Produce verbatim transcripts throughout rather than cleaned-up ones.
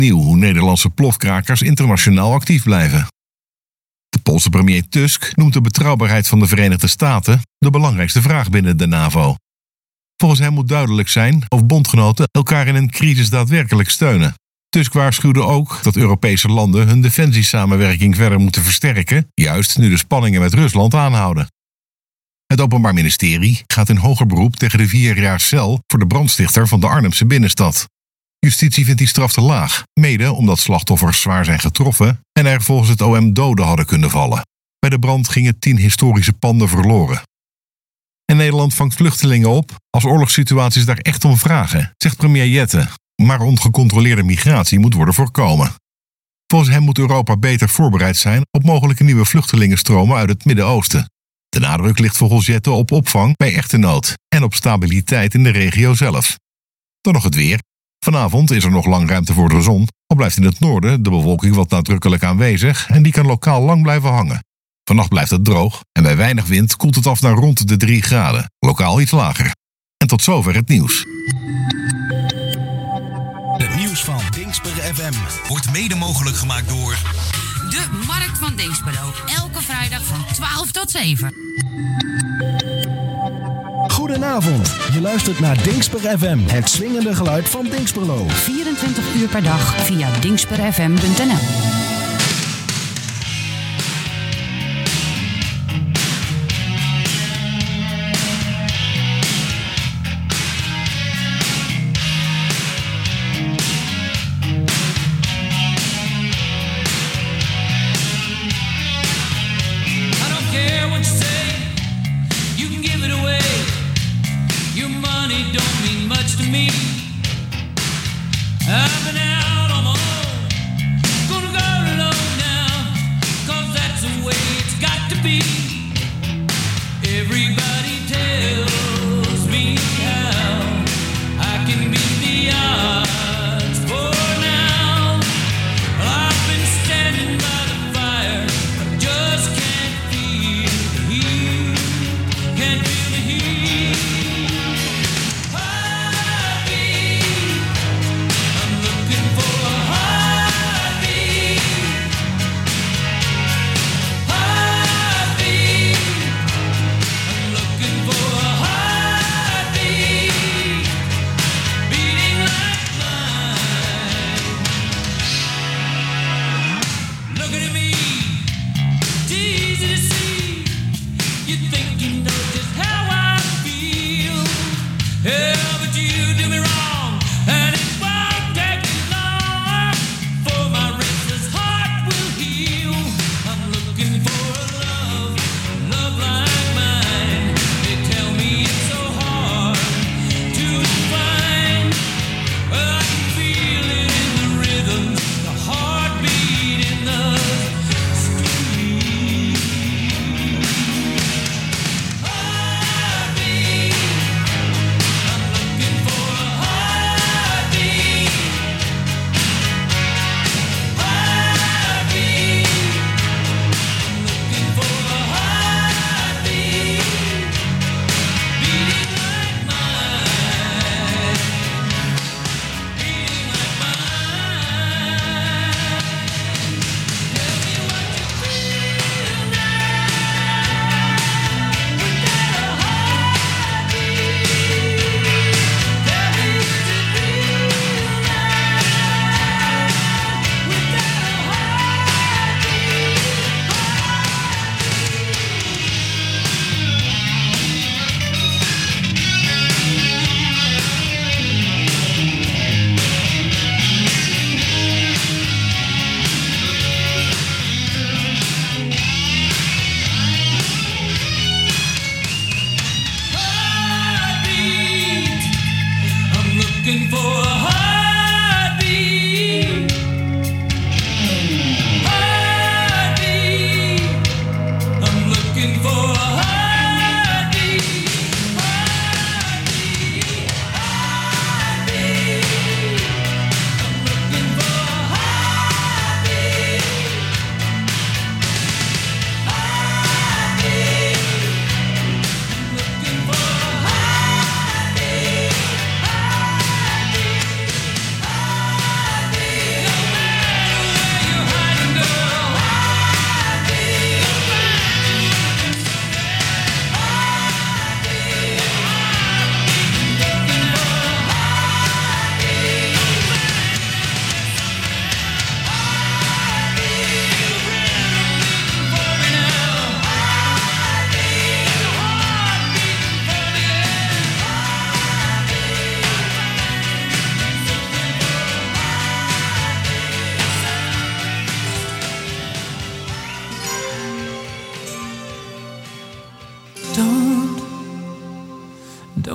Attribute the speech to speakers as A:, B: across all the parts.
A: Nieuw hoe Nederlandse plofkrakers internationaal actief blijven. De Poolse premier Tusk noemt de betrouwbaarheid van de Verenigde Staten de belangrijkste vraag binnen de NAVO. Volgens hem moet duidelijk zijn of bondgenoten elkaar in een crisis daadwerkelijk steunen. Tusk waarschuwde ook dat Europese landen hun defensiesamenwerking verder moeten versterken, juist nu de spanningen met Rusland aanhouden. Het Openbaar Ministerie gaat in hoger beroep tegen de vier jaar cel voor de brandstichter van de Arnhemse binnenstad. Justitie vindt die straf te laag, mede omdat slachtoffers zwaar zijn getroffen en er volgens het O M doden hadden kunnen vallen. Bij de brand gingen tien historische panden verloren. En Nederland vangt vluchtelingen op als oorlogssituaties daar echt om vragen, zegt premier Jette. Maar ongecontroleerde migratie moet worden voorkomen. Volgens hem moet Europa beter voorbereid zijn op mogelijke nieuwe vluchtelingenstromen uit het Midden-Oosten. De nadruk ligt volgens Jette op opvang bij echte nood en op stabiliteit in de regio zelf. Dan nog het weer. Vanavond is er nog lang ruimte voor de zon, al blijft in het noorden de bewolking wat nadrukkelijk aanwezig en die kan lokaal lang blijven hangen. Vannacht blijft het droog en bij weinig wind koelt het af naar rond de drie graden, lokaal iets lager. En tot zover het nieuws.
B: Het nieuws van Dingsper F M wordt mede mogelijk gemaakt door
C: de Markt van Dinxperlo. Elke vrijdag van twaalf tot zeven.
D: Goedenavond, je luistert naar Dingsper F M, het swingende geluid van Dinxperlo.
C: vierentwintig uur per dag via dingsper f m punt n l.
E: I've been out on my own, gonna go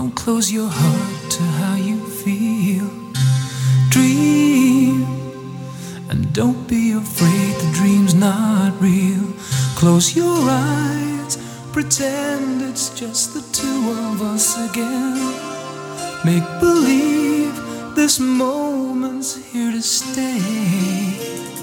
E: Don't close your heart to how you feel. Dream, and don't be afraid the dream's not real. Close your eyes, pretend it's just the two of us again. Make believe this moment's here to stay.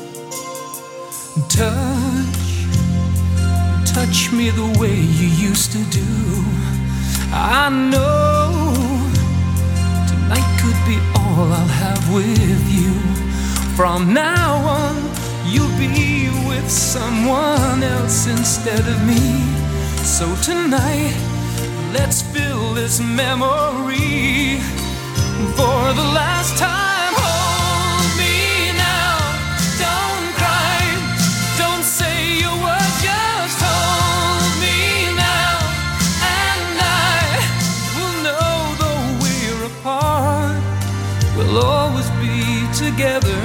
E: Touch, touch me the way you used to do. I know tonight could be all I'll have with you. From now on, you'll be with someone else instead of me. So tonight, let's fill this memory for the last time. Hold me now, don't cry, don't say a word, just hold me now. And I will know though we're apart, we'll always be together,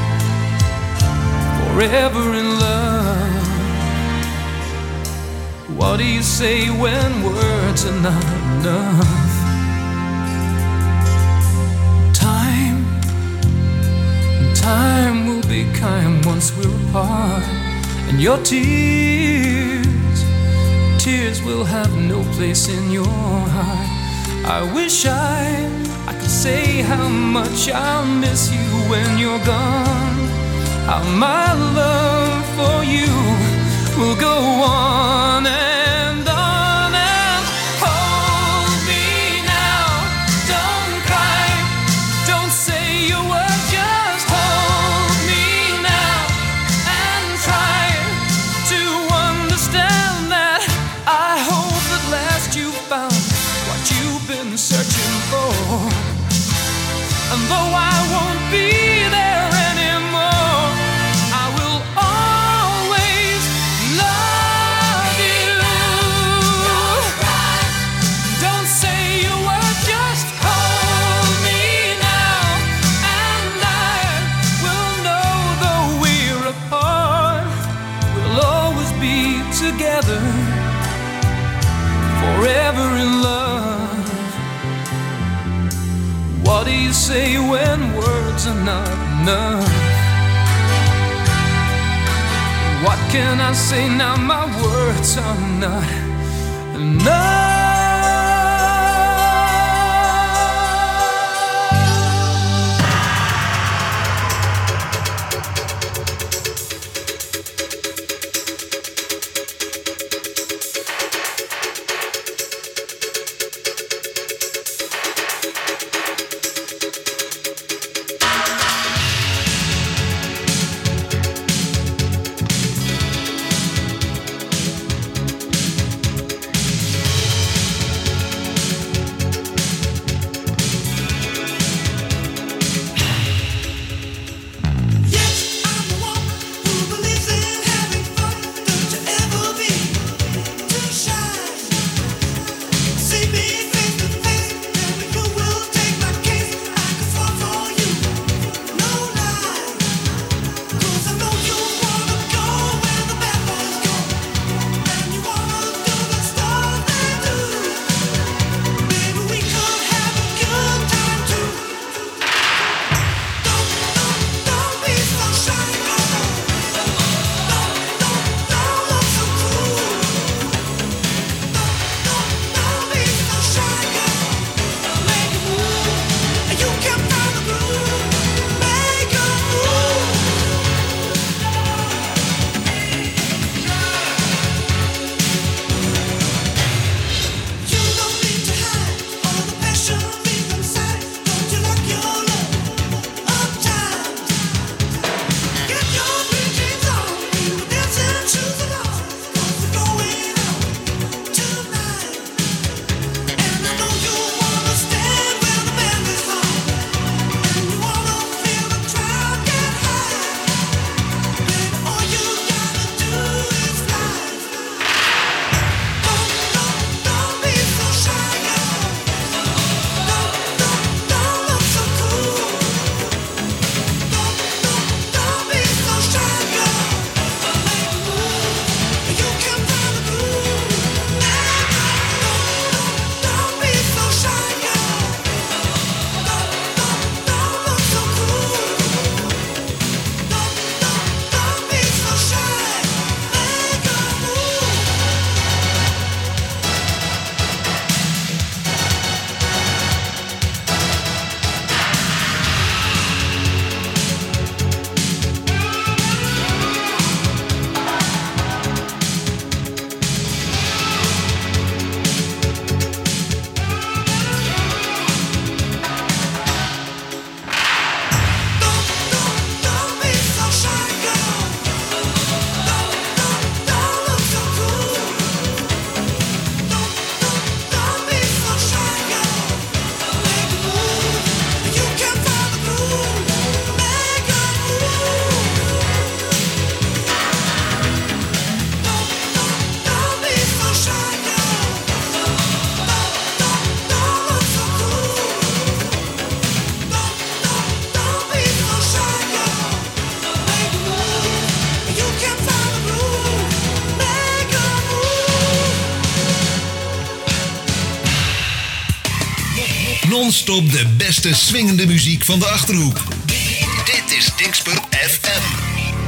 E: forever in love. What do you say when words are not enough? Time, time will be kind once we're apart. And your tears, tears will have no place in your heart. I wish I, I could say how much I'll miss you when you're gone. How my love for you will go on and on and hold me now. Don't cry, don't say a word, just hold me now and try to understand that I hope at last you found what you've been searching for. And though I won't be there anymore, I will always love you. Don't cry, don't say a word, just hold me now. And I will know though we're apart, we'll always be together, forever in love. What do you say when words are not enough? What can I say now? My words are not enough.
B: non-stop de beste swingende muziek van de Achterhoek. Dit is Dingsper F M.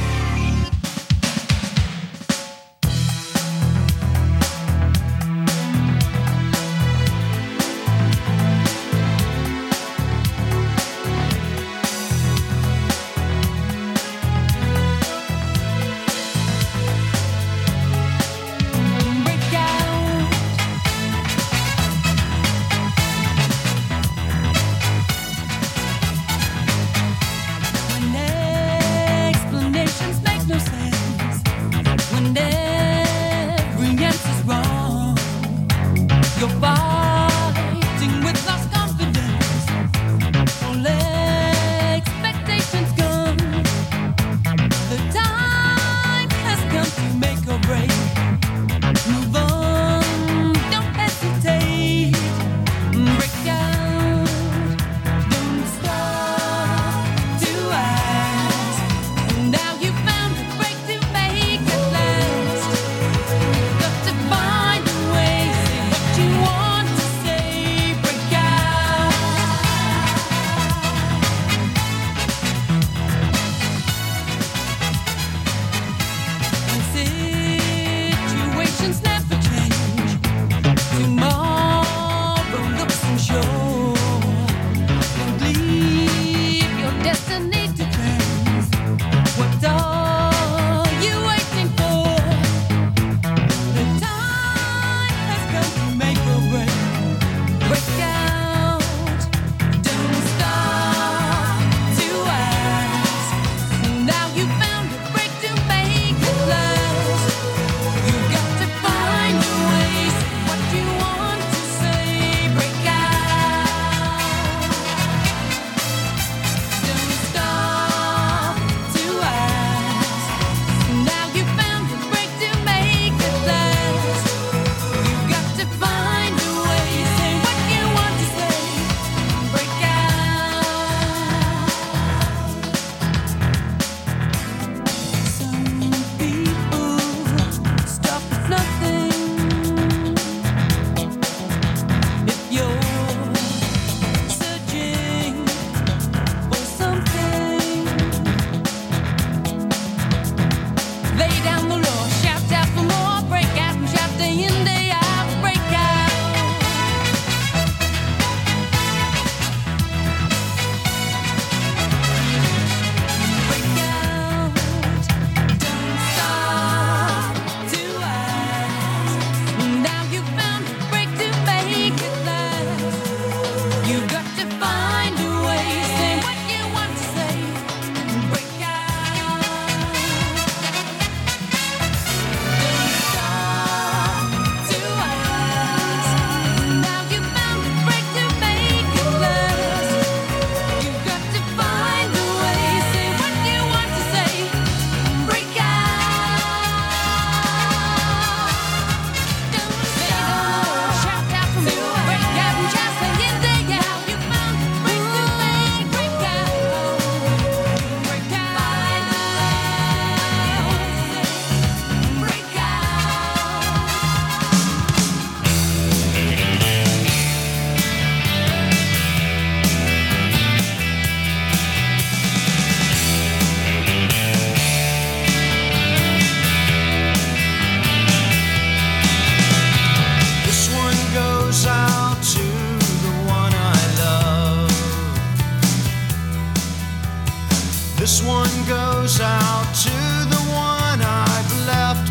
F: This one goes out to the one I've left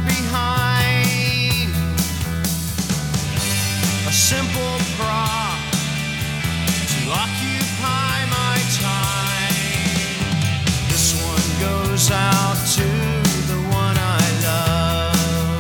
F: behind. A simple prop to occupy my time. This one goes out to the one I love.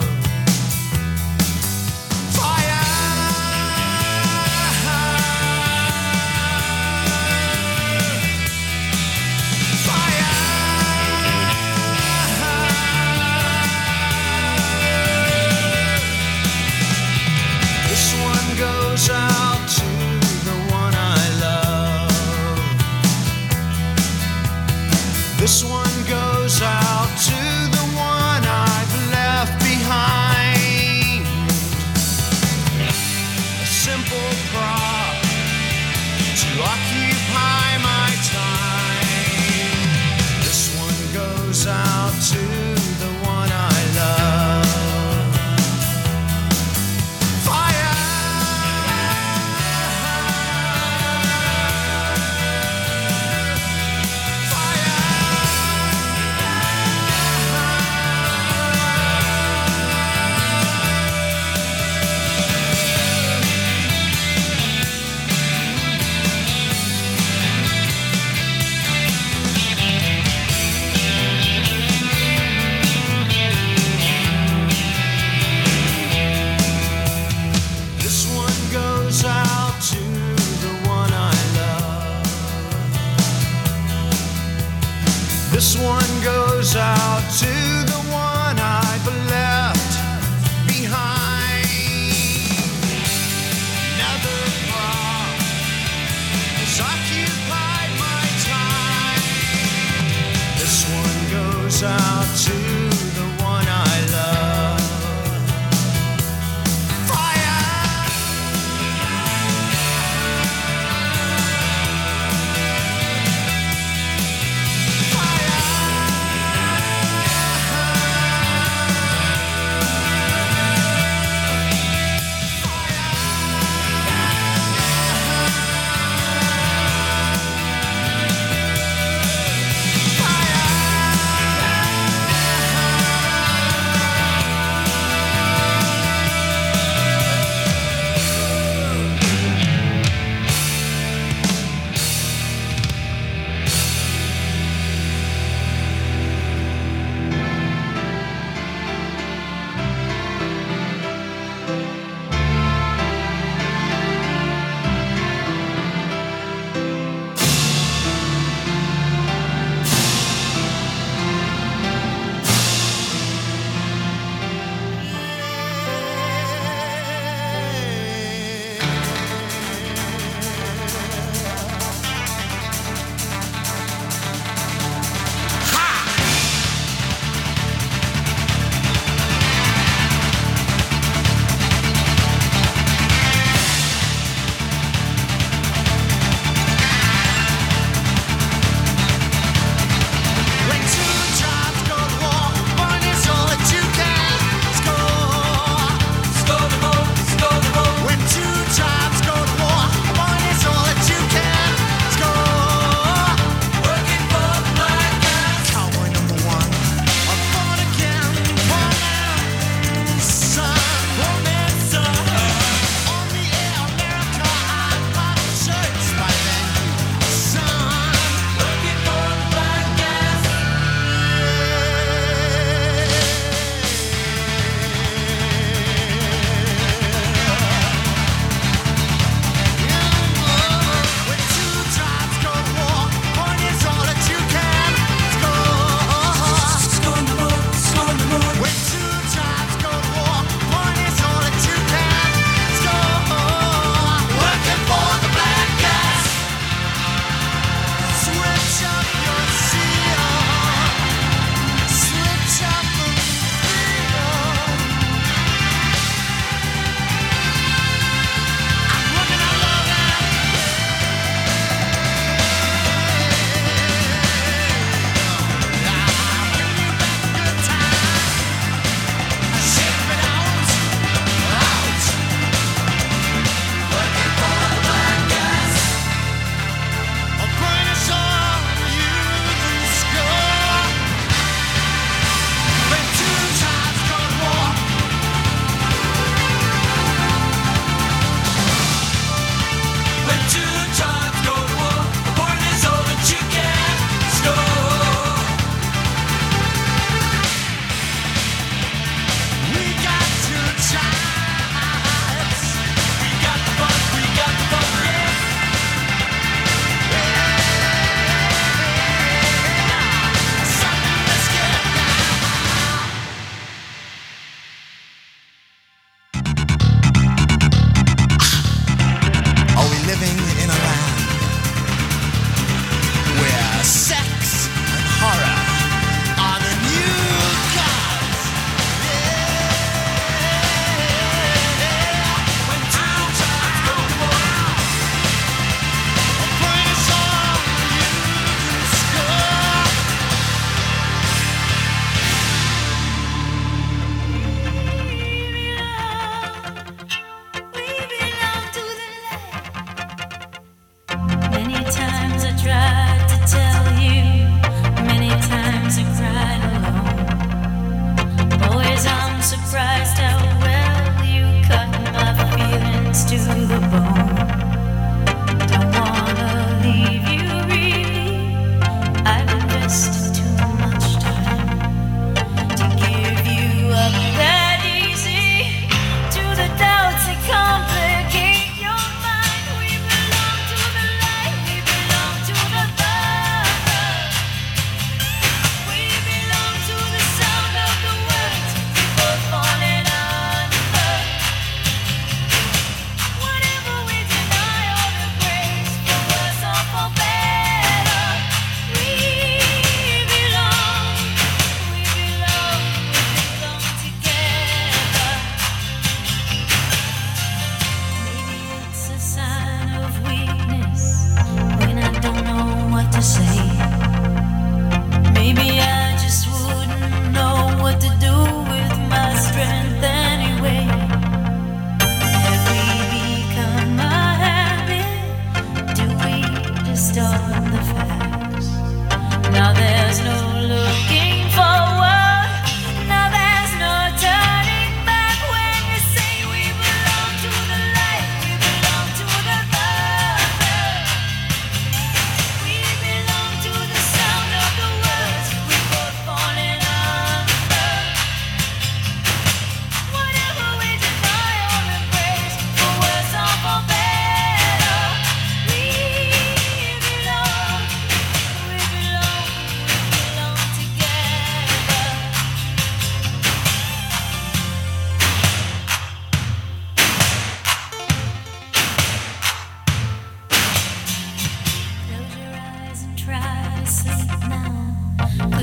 F: Goes out to the one I love. This one goes out to the one I've left behind. A simple prop to goes out to the one I've left behind. Another thought has occupied my time. This one goes out to the one I love.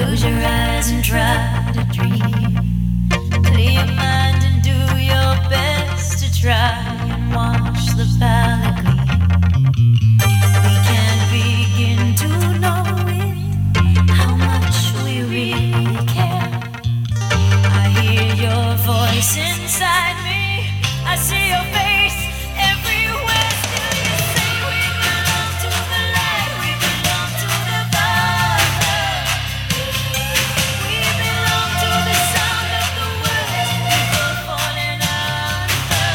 G: Close your eyes and try to dream. Clear your mind and do your best to try and wash the palate clean. We can't begin to know it, how much we really care. I hear your voice inside me, I see your face everywhere. Still you say we belong to the light, we belong to the Father. We belong to the sound of the words people falling under.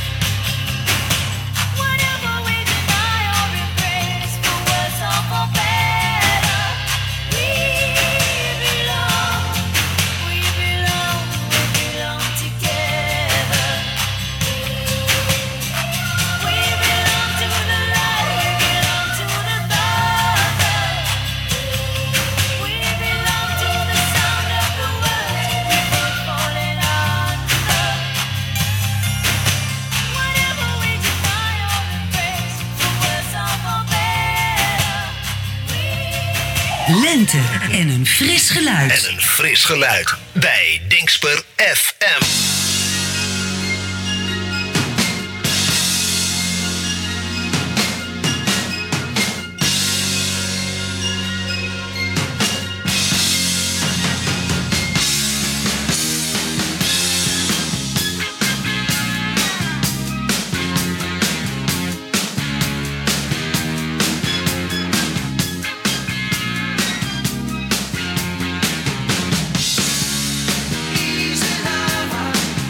G: Whatever we deny or embrace, for worse or for better, we belong, we belong, we belong together. We belong to the light, we belong to the Father. We belong to the sound of the words people falling under. Whatever we deny or embrace, for worse or for better, we
H: Lente en een fris geluid.
B: En een fris geluid bij Dingsper F M.
F: Easy lover,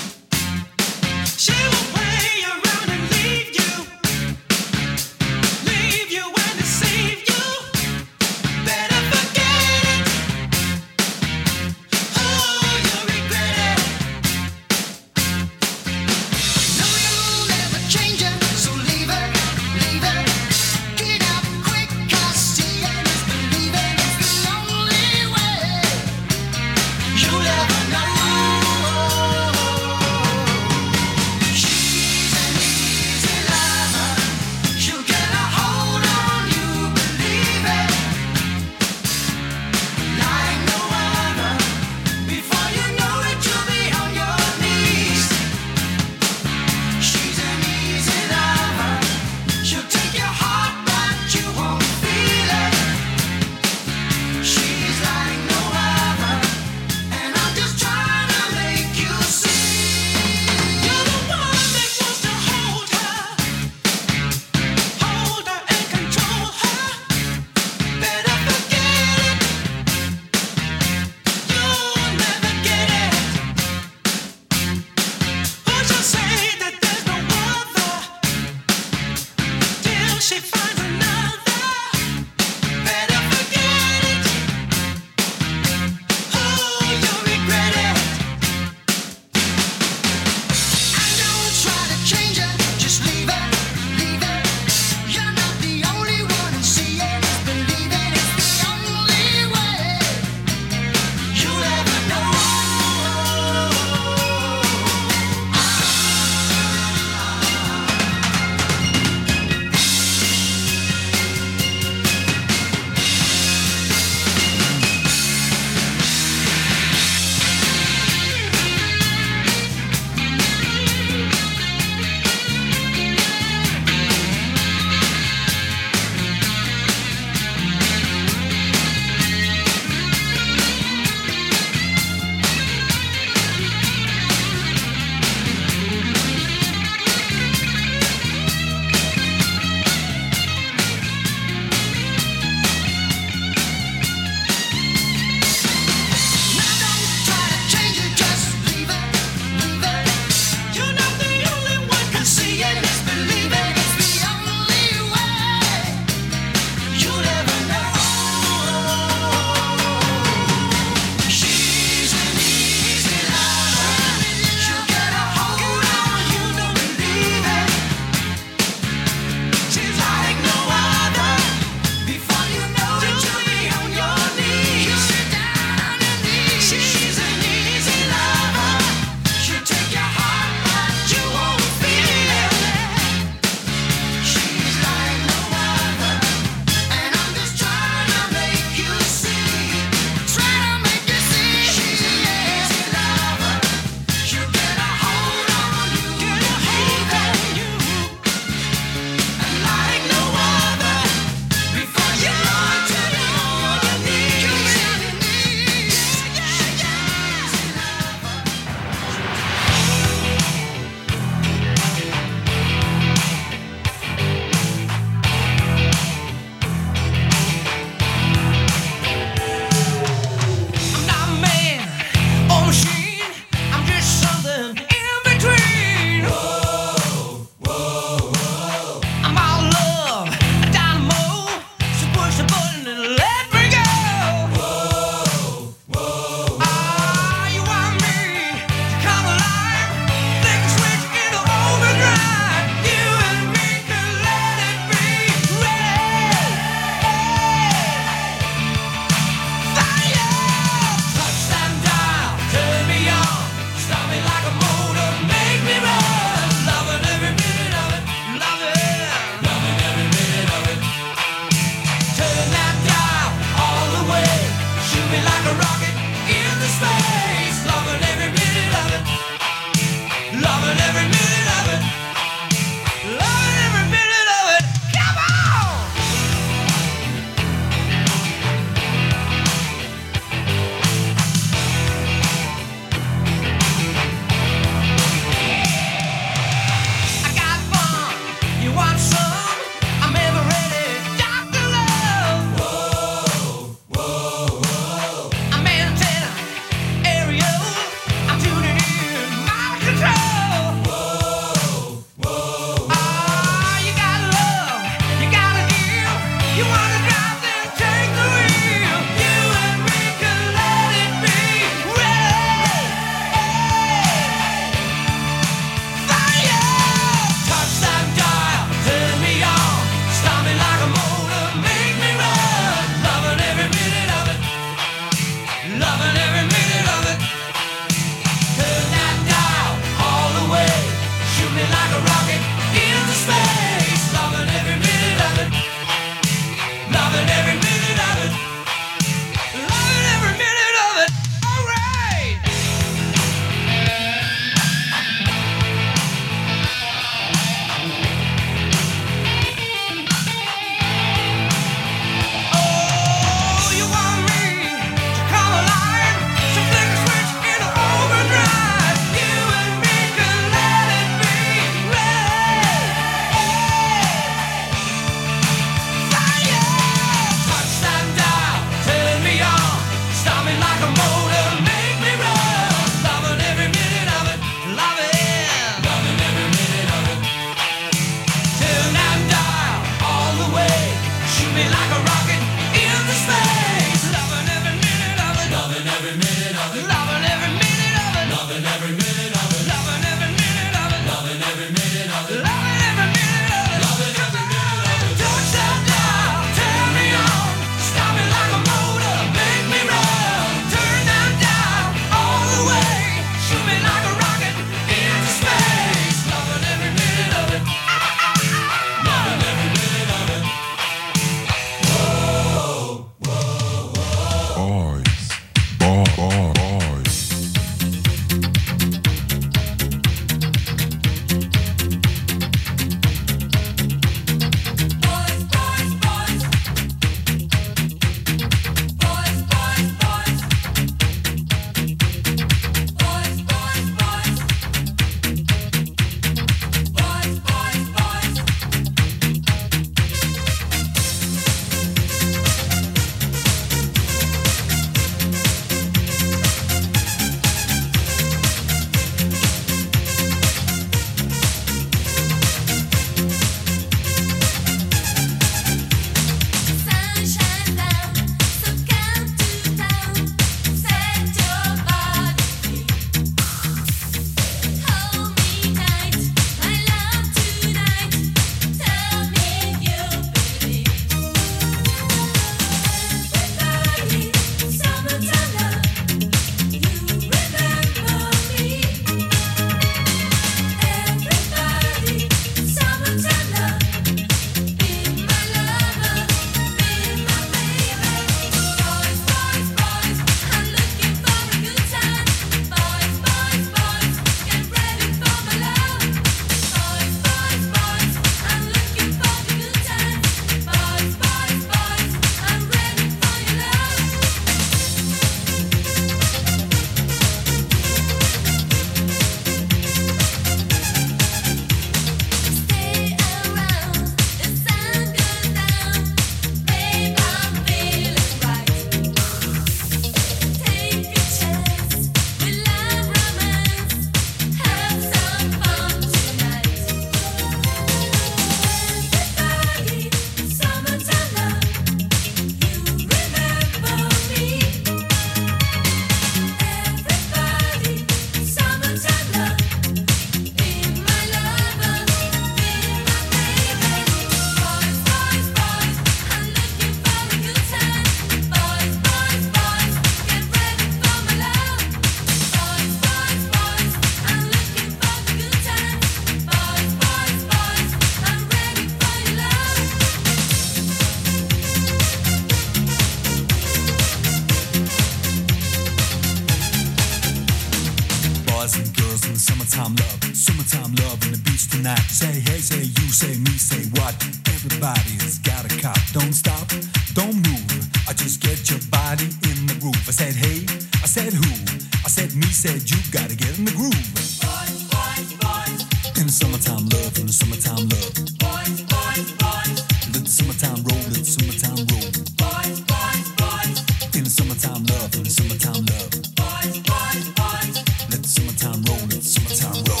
I: love and the beats tonight. Say hey, say you, say me, say what? Everybody's got a cop. Don't stop, don't move. I just get your body in the groove. I said hey, I said who? I said me, said you. Gotta get in the groove.
J: Boys, boys, boys.
I: In the summertime love, in the summertime love.
J: Boys, boys, boys.
I: Let the summertime roll, let the summertime roll.
J: Boys, boys, boys.
I: In the summertime love, in the summertime love.
J: Boys, boys, boys.
I: Let the summertime roll, let the summertime roll.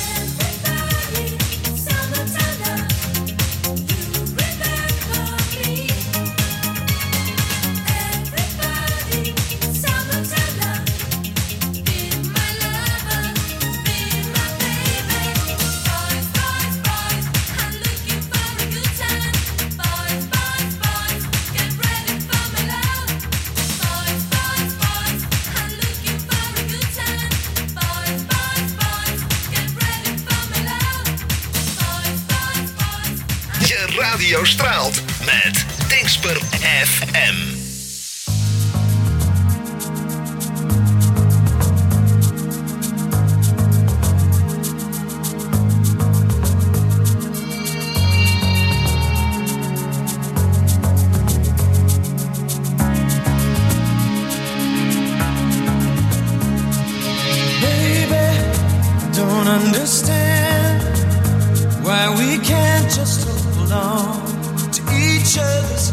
B: Radio straalt met Dingsper F M.
F: Baby, don't understand why we can't just hold on to each other's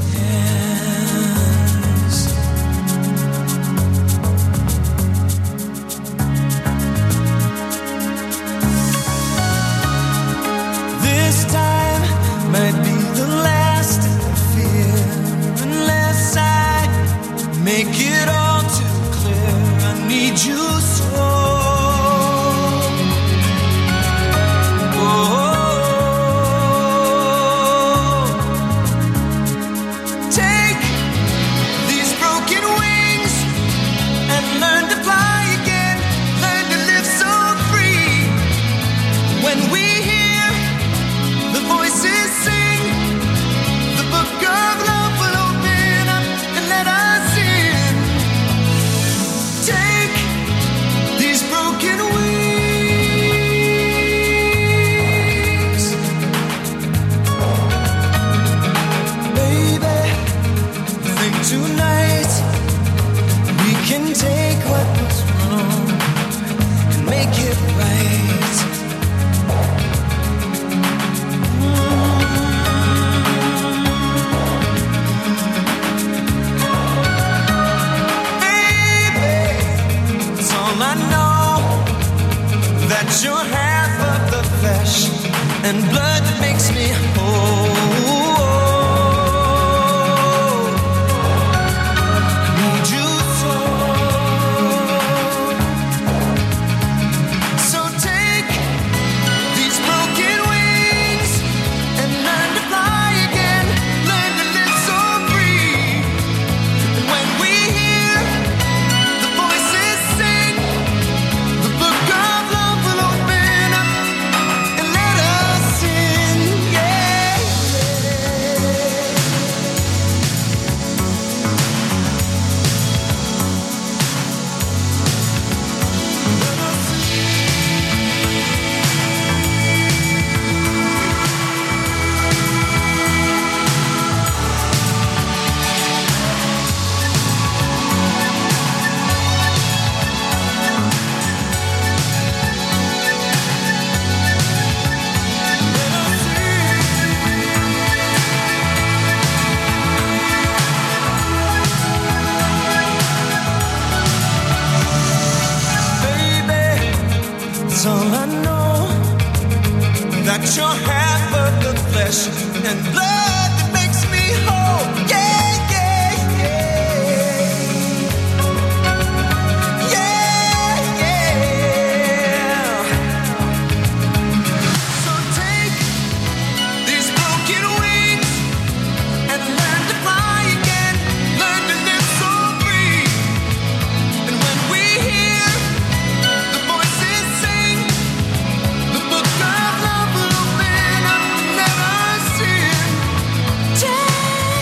F: hands. This time might be the last, I fear, unless I make it all too clear. I need you so. You're half of the flesh and blood that makes me whole. I need you so. So take these broken wings and learn to fly again. Learn to live so free. And when we hear the voices sing, the book of love will open up and let us in, yeah. Baby, it's all I know, that you're half of the flesh and blood that makes me whole. Yeah, yeah, yeah. Yeah, yeah. So take these broken wings and learn to fly again. Learn to live so free. And when we hear the voices sing, the book of love will open up and let us in. Take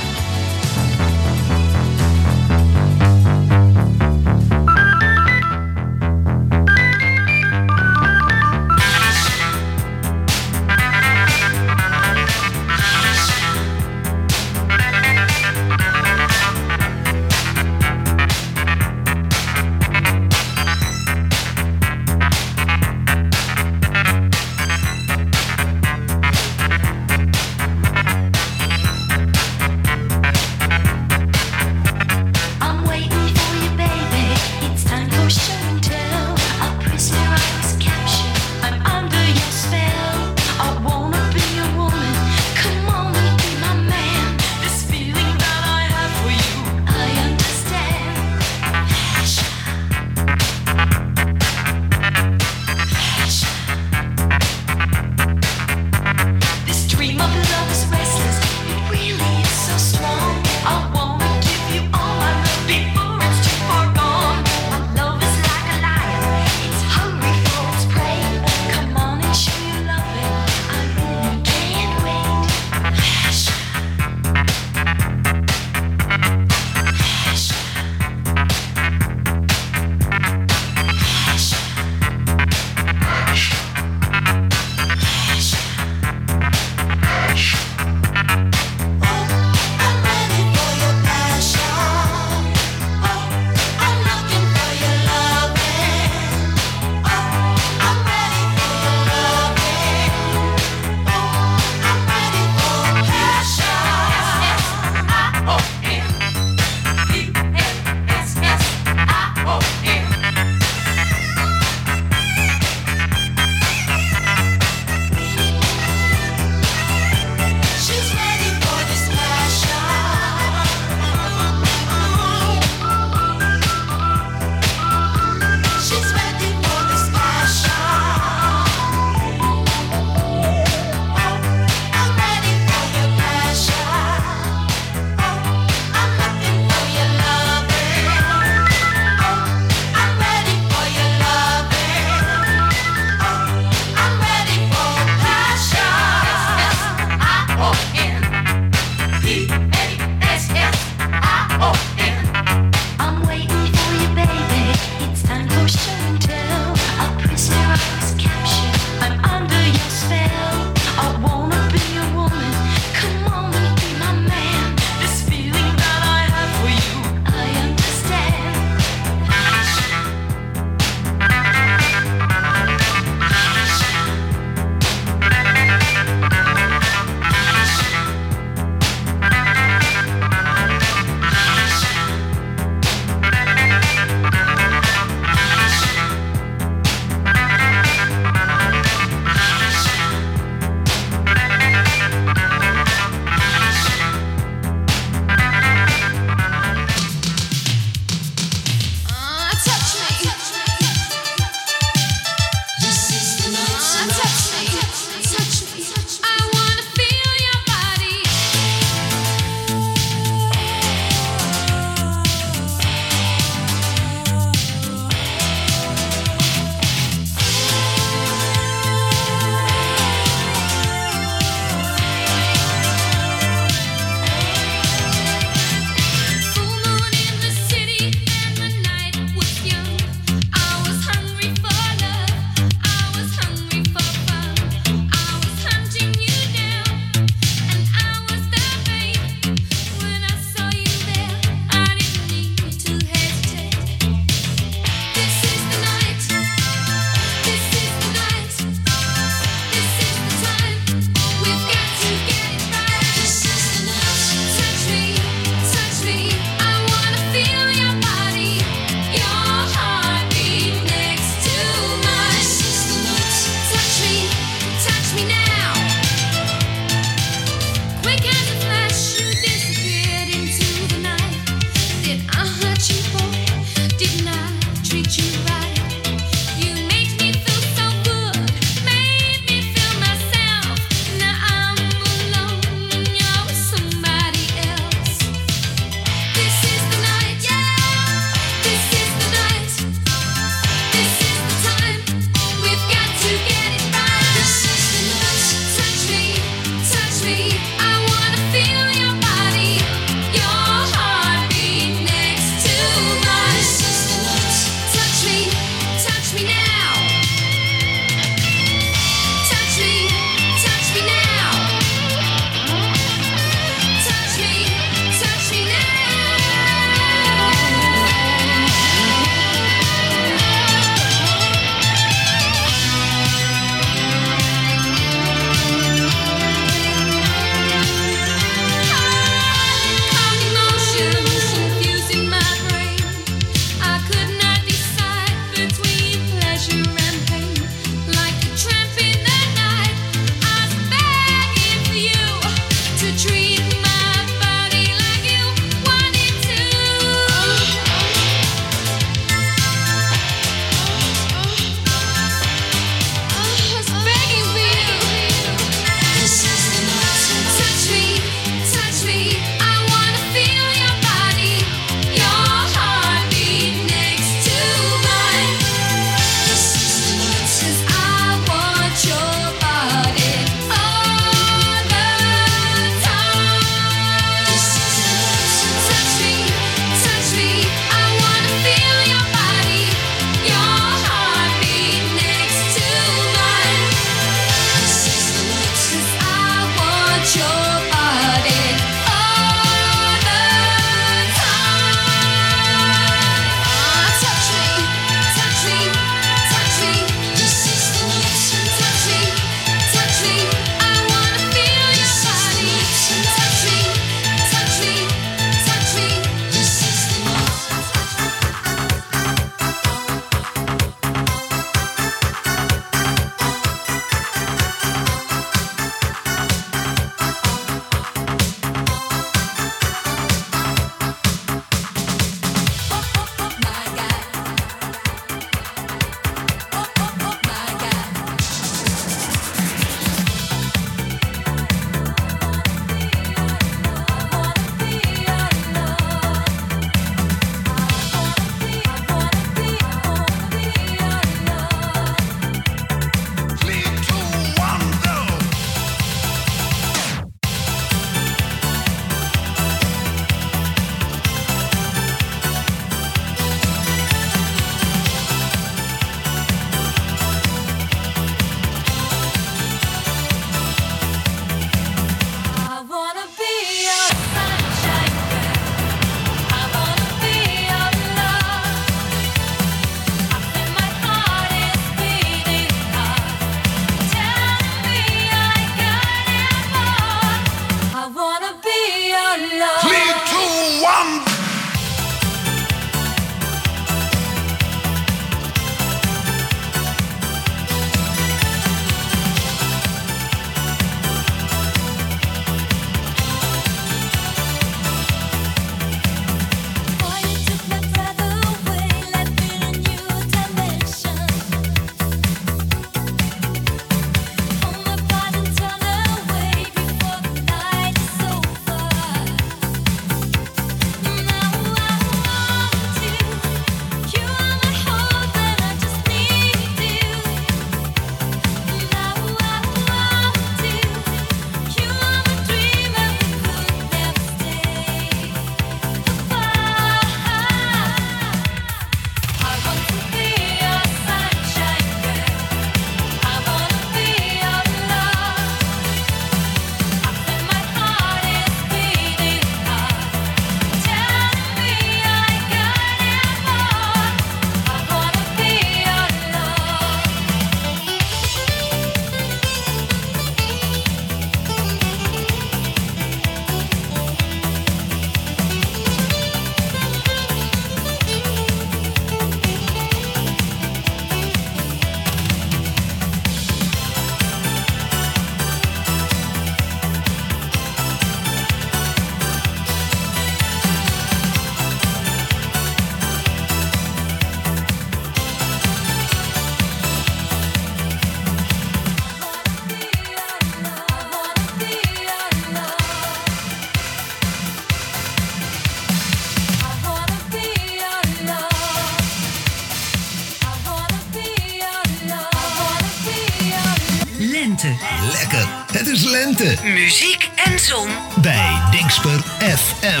B: Het is lente.
H: Muziek en zon.
B: Bij Dingsper F M.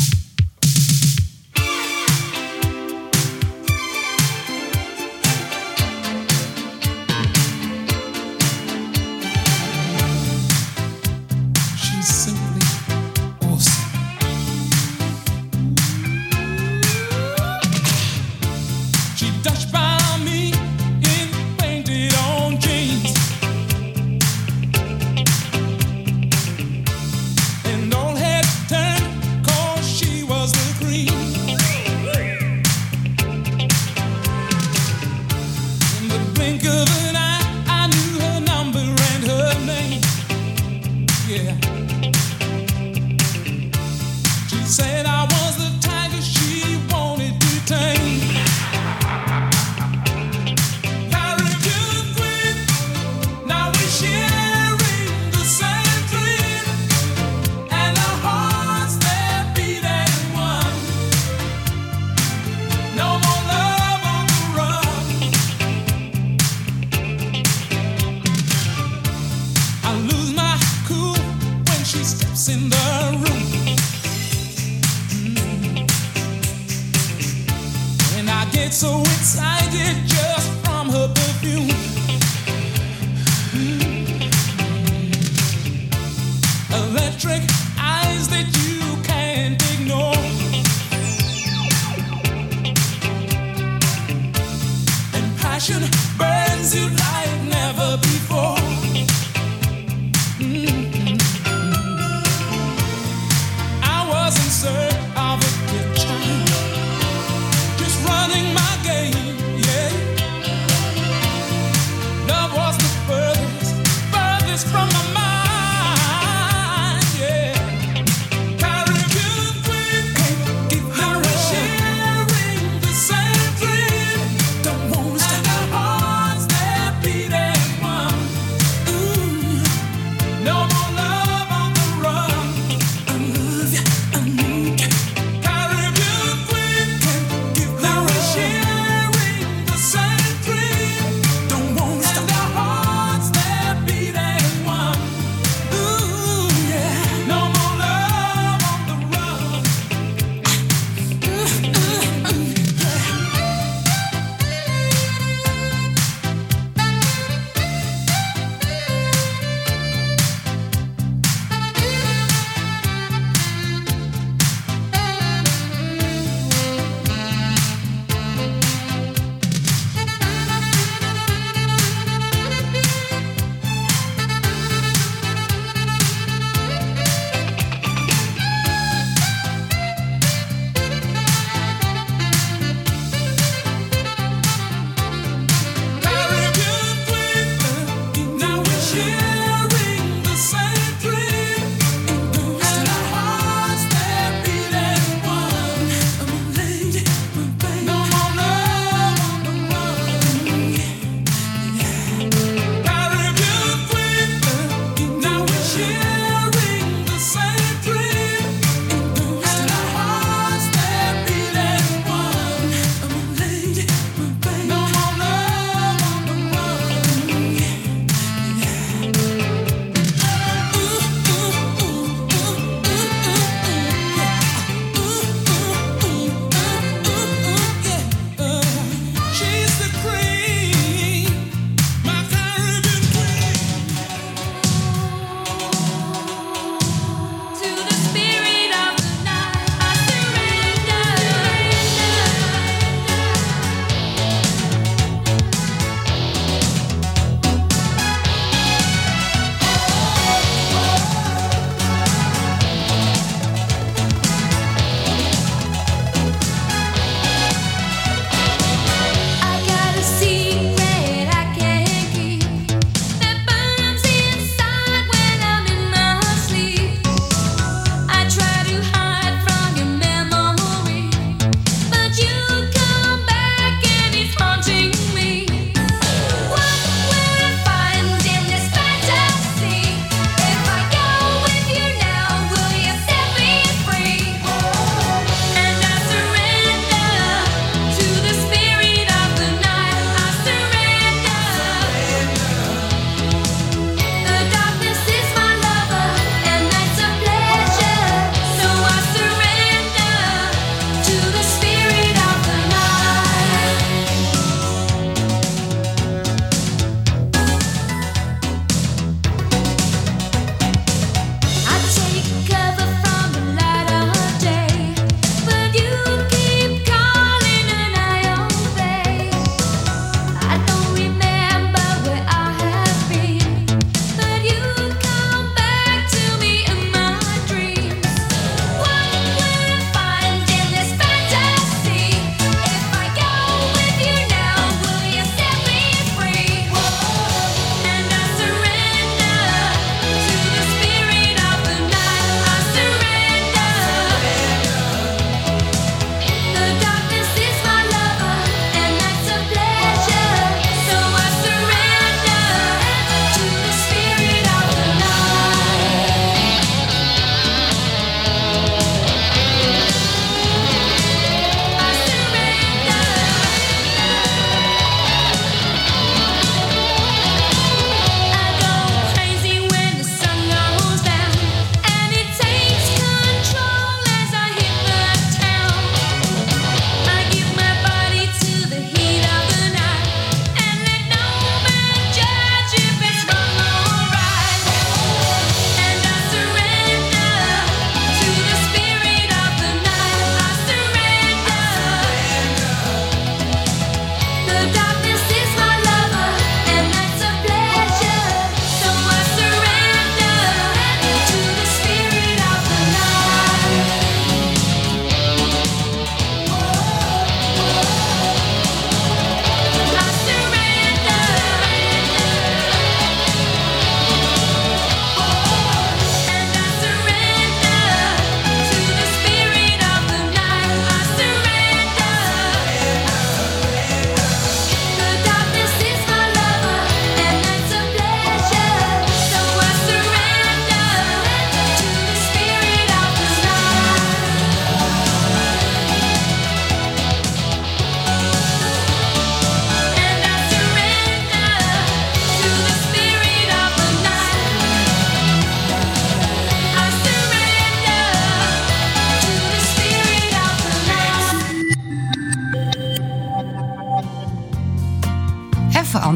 I: She's simply awesome. She dashed by me in painted on jeans, and all head turned 'cause she was the queen. In the blink of an eye, I knew her number and her name. Yeah. She said I was the tiger she wanted to tame. Caribbean queen, now we're sharing the same dream, and our hearts they're beating one. No more love on the run. I lose my cool when she steps in the room. And I get so excited just from her perfume. Mm. Electric eyes that you can't ignore. And passion burns you like never before. Mm. I was in search of a picture, just running my game, yeah. Love was the furthest, furthest from my mind, yeah.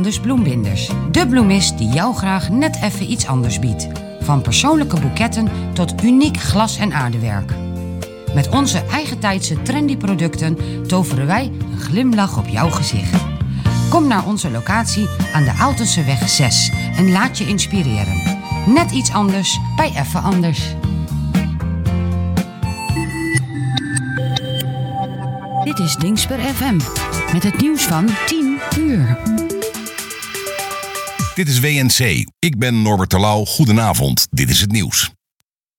C: Anders bloembinders. De bloemist die jou graag net even iets anders biedt. Van persoonlijke boeketten tot uniek glas- en aardewerk. Met onze eigentijdse trendy producten toveren wij een glimlach op jouw gezicht. Kom naar onze locatie aan de Aaltenseweg zes en laat je inspireren. Net iets anders bij Effe Anders. Dit is Dingsper F M met het nieuws van tien uur.
K: Dit is W N C. Ik ben Norbert Terlouw. Goedenavond. Dit is het nieuws.